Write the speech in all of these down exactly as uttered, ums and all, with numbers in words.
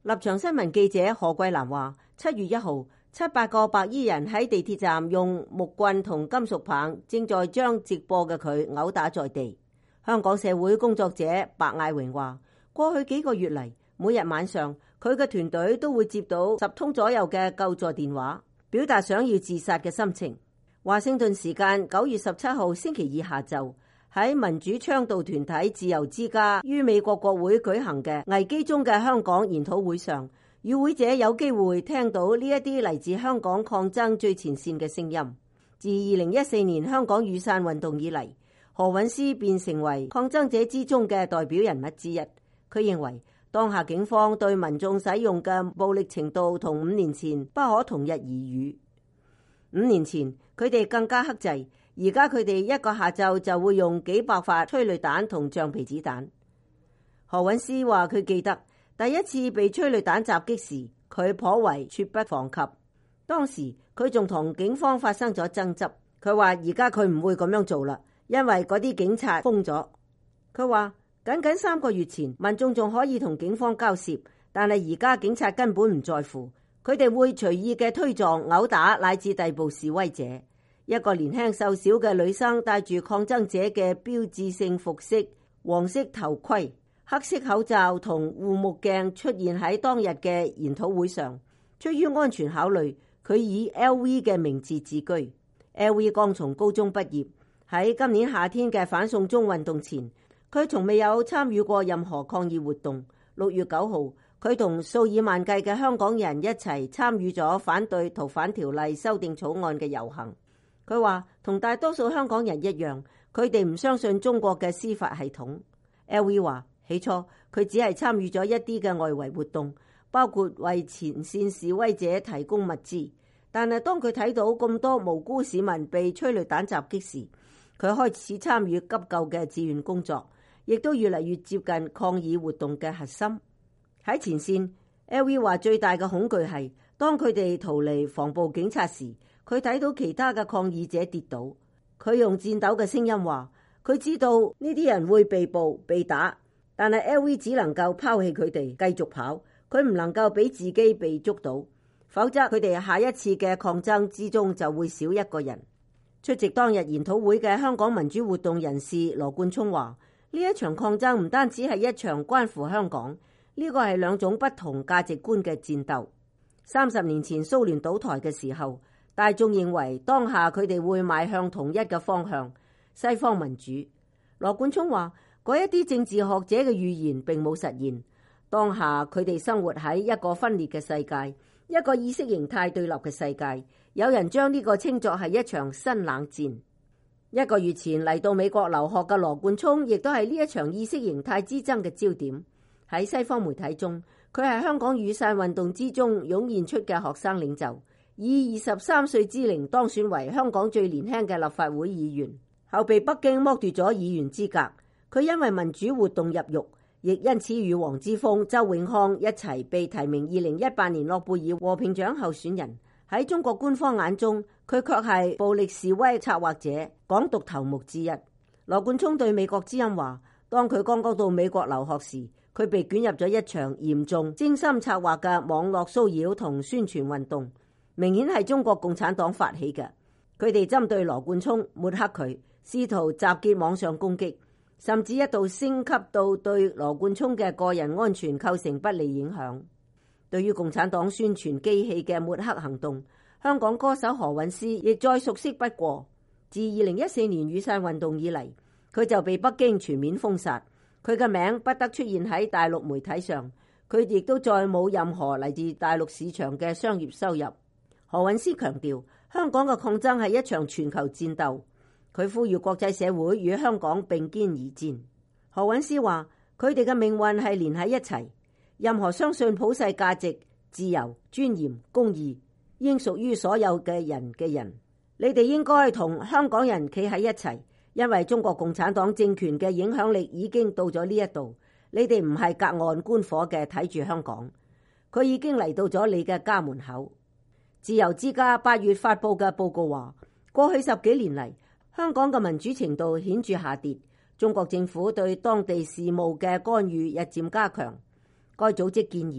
立場新聞記者何桂蘭話：七月一號，七八個白衣人喺地鐵站用木棍同金屬棒，正在將直播嘅佢毆打在地。香港社會工作者白艾榮話：過去幾個月嚟，每日晚上佢嘅團隊都會接到十通左右嘅救助電話，表達想要自殺嘅心情。華盛頓時間九月十七號星期二下晝，喺民主倡導團體自由之家於美國國會舉行嘅危機中嘅香港研討會上，與會者有機會聽到呢一啲嚟自香港抗爭最前線嘅聲音。自二零一四年香港雨傘運動以嚟，何韻詩便成為抗爭者之中嘅代表人物之一。佢認為當下警方對民眾使用嘅暴力程度同五年前不可同日而語。五年前佢哋更加克制，而家佢哋一個下晝就會用幾百發催淚彈同橡皮子彈。何韻詩話佢記得第一次被催淚彈襲擊時，佢頗為猝不防及。當時佢仲同警方發生咗爭執。佢話而家佢唔會咁樣做啦，因為嗰啲警察瘋咗。佢話僅僅三個月前民眾仲可以同警方交涉，但係而家警察根本唔在乎。佢哋會隨意嘅推撞、毆打乃至逮捕示威者。一個年輕瘦小嘅女生戴住抗爭者嘅標誌性服飾，黃色頭盔、黑色口罩同護目鏡出現喺當日嘅研討會上。出於安全考慮，佢以 L V 嘅名字自居。L V 剛從高中畢業，喺今年夏天嘅反送中運動前，佢從未有參與過任何抗議活動。六月九號，佢同數以萬計嘅香港人一齊參與咗反對逃犯條例修訂草案嘅遊行。佢話同大多數香港人一樣，佢哋唔相信中國嘅司法系統。L V 話起初佢只係參與咗一啲嘅外圍活動，包括為前線示威者提供物資。但係當佢睇到咁多無辜市民被催淚彈襲擊時，佢開始參與急救嘅志願工作，亦都越嚟越接近抗議活動嘅核心。喺前線 ，L V 話最大嘅恐懼係當佢哋逃離防暴警察時，佢睇到其他嘅抗議者跌倒。佢用顫抖嘅聲音話，佢知道呢啲人會被捕被打，但係 L V 只能夠拋棄佢哋繼續跑，佢唔能夠俾自己被捉到，否則佢哋下一次嘅抗爭之中就會少一個人。出席當日研討會嘅香港民主活動人士羅冠聰話，呢一場抗爭唔單止係一場關乎香港，呢個係兩種不同價值觀嘅戰鬥。三十年前蘇聯倒台嘅時候，大眾認為當下佢哋會邁向統一嘅方向，西方民主。羅冠聰話，嗰一啲政治學者嘅預言並冇實現。當下佢哋生活喺一個分裂嘅世界，一個意識形態對立嘅世界。有人將呢個稱作係一場新冷戰。一個月前嚟到美國留學嘅羅冠聰，亦都係呢一場意識形態之爭嘅焦點。喺西方媒體中，佢係香港雨傘運動之中湧現出嘅學生領袖，以二十三歲之齡當選為香港最年輕嘅立法會議員，後被北京剝奪咗議員資格。佢因為民主活動入獄，亦因此與黃之鋒、周永康一齊被提名二零一八年諾貝爾和平獎候選人。喺中國官方眼中，佢卻係暴力示威策劃者、港獨頭目之一。羅冠聰對美國之音話，當佢剛剛到美國留學時，佢被捲入咗一場嚴重、精心策劃嘅網絡騷擾同宣傳運動，明顯係中國共產黨發起嘅。佢哋針對羅冠聰抹黑佢，試圖集結網上攻擊，甚至一度升級到對羅冠聰嘅個人安全構成不利影響。對於共產黨宣傳機器嘅抹黑行動，香港歌手何韻詩亦再熟悉不過。自二零一四年雨傘運動以嚟，佢就被北京全面封殺，佢嘅名不得出現喺大陸媒體上，佢亦都再冇任何嚟自大陸市場嘅商業收入。何韻詩強調，香港嘅抗爭係一場全球戰鬥，佢呼籲國際社會與香港並肩而戰。何韻詩話，佢哋嘅命運係連喺一齊。任何相信普世價值、自由、尊嚴、公義應屬於所有嘅人嘅人，你哋應該同香港人企喺一齊，因為中國共產黨政權嘅影響力已經到咗呢一度，你哋唔係隔岸觀火嘅睇住香港，佢已經嚟到咗你嘅家門口。自由之家八月發佈嘅報告話，過去十幾年嚟，香港嘅民主程度顯著下跌，中國政府對當地事務嘅干預日漸加強。該組織建議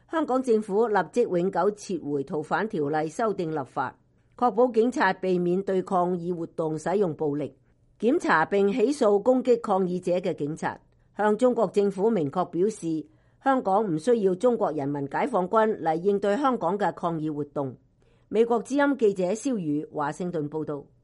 香港政府立即永久撤回逃犯條例修訂立法，確保警察避免對抗議活動使用暴力，檢查並起訴攻擊抗議者嘅警察，向中國政府明確表示，香港唔需要中國人民解放軍嚟應對香港嘅抗議活動。美國之音記者蕭宇華盛頓報道。